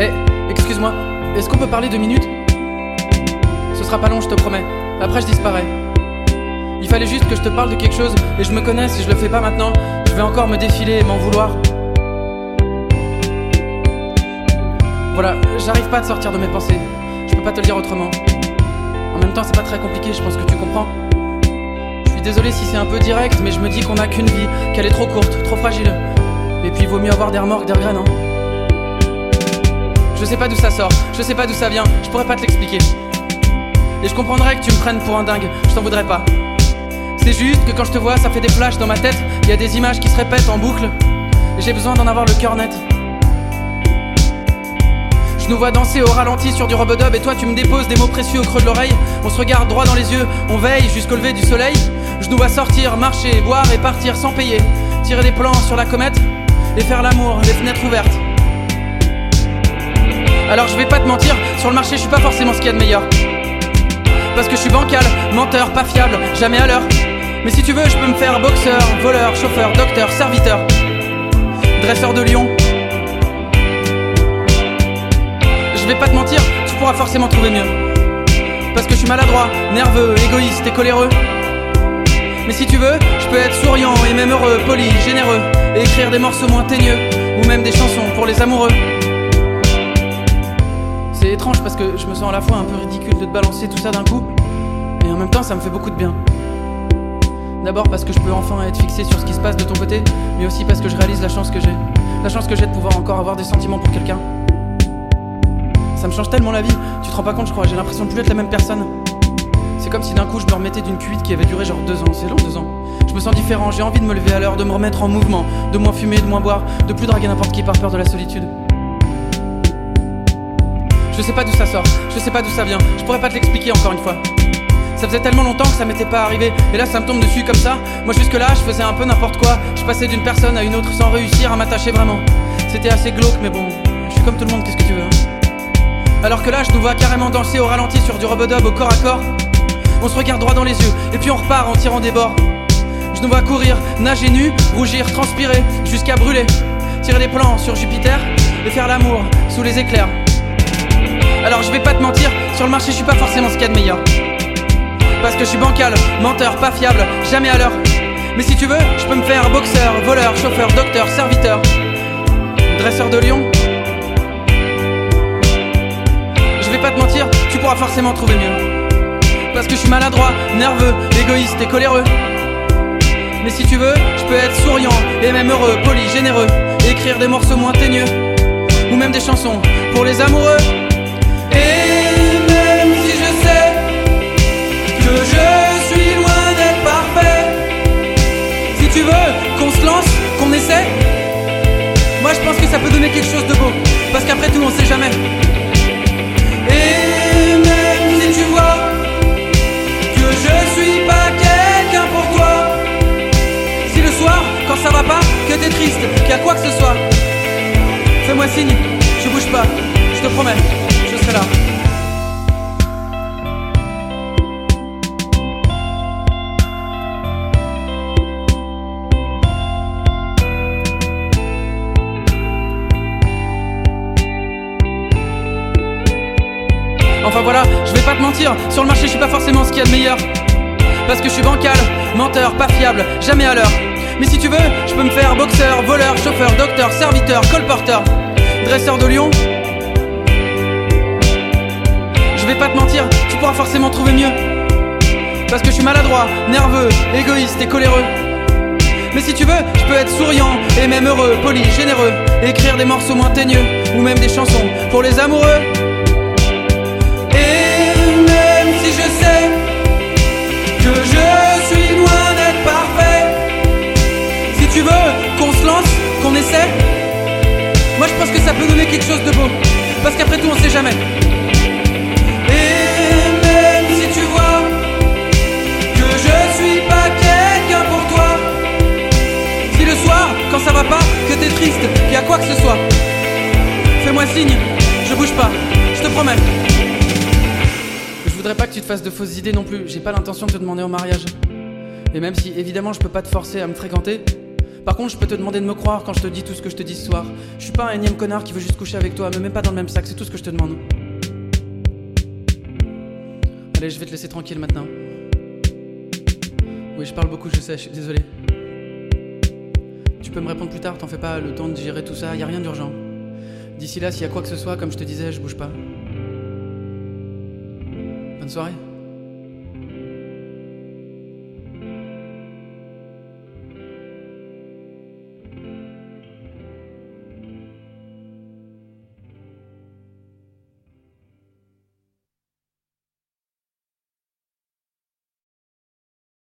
Eh, excuse-moi, est-ce qu'on peut parler 2 minutes? Ce sera pas long, je te promets. Après, je disparais. Il fallait juste que je te parle de quelque chose, et je me connais, si je le fais pas maintenant, je vais encore me défiler et m'en vouloir. Voilà, j'arrive pas à te sortir de mes pensées. Je peux pas te le dire autrement. En même temps, c'est pas très compliqué, je pense que tu comprends. Je suis désolé si c'est un peu direct, mais je me dis qu'on a qu'une vie, qu'elle est trop courte, trop fragile. Et puis il vaut mieux avoir des remords que des regrets, non? Je sais pas d'où ça sort, je sais pas d'où ça vient, je pourrais pas te l'expliquer. Et je comprendrais que tu me prennes pour un dingue, je t'en voudrais pas. C'est juste que quand je te vois, ça fait des flashs dans ma tête. Il y a des images qui se répètent en boucle, et j'ai besoin d'en avoir le cœur net. Je nous vois danser au ralenti sur du rub-a-dub, et toi tu me déposes des mots précieux au creux de l'oreille. On se regarde droit dans les yeux, on veille jusqu'au lever du soleil. Je nous vois sortir, marcher, boire et partir sans payer, tirer des plans sur la comète et faire l'amour, les fenêtres ouvertes. Alors je vais pas te mentir, sur le marché je suis pas forcément ce qu'il y a de meilleur. Parce que je suis bancal, menteur, pas fiable, jamais à l'heure. Mais si tu veux, je peux me faire boxeur, voleur, chauffeur, docteur, serviteur, dresseur de lion. Je vais pas te mentir, tu pourras forcément trouver mieux. Parce que je suis maladroit, nerveux, égoïste et coléreux. Mais si tu veux, je peux être souriant et même heureux, poli, généreux, et écrire des morceaux moins teigneux, ou même des chansons pour les amoureux. C'est étrange parce que je me sens à la fois un peu ridicule de te balancer tout ça d'un coup, et en même temps ça me fait beaucoup de bien. D'abord parce que je peux enfin être fixé sur ce qui se passe de ton côté, mais aussi parce que je réalise la chance que j'ai. La chance que j'ai de pouvoir encore avoir des sentiments pour quelqu'un. Ça me change tellement la vie, tu te rends pas compte je crois, j'ai l'impression de plus être la même personne. C'est comme si d'un coup je me remettais d'une cuite qui avait duré genre 2 ans, c'est long 2 ans. Je me sens différent, j'ai envie de me lever à l'heure, de me remettre en mouvement, de moins fumer, de moins boire, de plus draguer n'importe qui par peur de la solitude. Je sais pas d'où ça sort, je sais pas d'où ça vient, je pourrais pas te l'expliquer encore une fois. Ça faisait tellement longtemps que ça m'était pas arrivé, et là ça me tombe dessus comme ça. Moi jusque là je faisais un peu n'importe quoi, je passais d'une personne à une autre sans réussir à m'attacher vraiment. C'était assez glauque mais bon, je suis comme tout le monde, qu'est-ce que tu veux hein. Alors que là je nous vois carrément danser au ralenti sur du rub-a-dub au corps à corps. On se regarde droit dans les yeux, et puis on repart en tirant des bords. Je nous vois courir, nager nu, rougir, transpirer, jusqu'à brûler, tirer des plans sur Jupiter, et faire l'amour sous les éclairs. Alors je vais pas te mentir, sur le marché je suis pas forcément ce qu'il y a de meilleur. Parce que je suis bancal, menteur, pas fiable, jamais à l'heure. Mais si tu veux, je peux me faire boxeur, voleur, chauffeur, docteur, serviteur, dresseur de lion. Je vais pas te mentir, tu pourras forcément trouver mieux. Parce que je suis maladroit, nerveux, égoïste et coléreux. Mais si tu veux, je peux être souriant et même heureux, poli, généreux, et écrire des morceaux moins teigneux, ou même des chansons pour les amoureux. Et même si je sais que je suis loin d'être parfait, si tu veux qu'on se lance, qu'on essaie, moi je pense que ça peut donner quelque chose de beau. Parce qu'après tout on sait jamais. Et même si tu vois que je suis pas quelqu'un pour toi, si le soir quand ça va pas, que t'es triste, qu'il y a quoi que ce soit, fais-moi signe, je bouge pas, je te promets, je serai là. Enfin voilà, je vais pas te mentir, sur le marché je suis pas forcément ce qu'il y a de meilleur. Parce que je suis bancal, menteur, pas fiable, jamais à l'heure. Mais si tu veux, je peux me faire boxeur, voleur, chauffeur, docteur, serviteur, colporteur, dresseur de lion. Je vais pas te mentir, tu pourras forcément trouver mieux. Parce que je suis maladroit, nerveux, égoïste et coléreux. Mais si tu veux, je peux être souriant et même heureux, poli, généreux, et écrire des morceaux moins teigneux, ou même des chansons pour les amoureux. Si je sais que je suis loin d'être parfait, si tu veux qu'on se lance, qu'on essaie, moi je pense que ça peut donner quelque chose de beau. Parce qu'après tout on sait jamais. Et même si tu vois que je suis pas quelqu'un pour toi, si le soir quand ça va pas, que t'es triste, qu'il y a quoi que ce soit, fais-moi signe, je bouge pas, je te promets. Je voudrais pas que tu te fasses de fausses idées non plus, j'ai pas l'intention de te demander en mariage. Et même si évidemment je peux pas te forcer à me fréquenter, Par contre, je peux te demander de me croire quand je te dis tout ce que je te dis ce soir. Je suis pas un énième connard qui veut juste coucher avec toi, me mets pas dans le même sac, c'est tout ce que je te demande. Allez, je vais te laisser tranquille maintenant. Oui, je parle beaucoup, je sais, je suis désolé. Tu peux me répondre plus tard, t'en fais pas, le temps de digérer tout ça, y a rien d'urgent. D'ici là, s'il y a quoi que ce soit, comme je te disais, je bouge pas. Bonne soirée.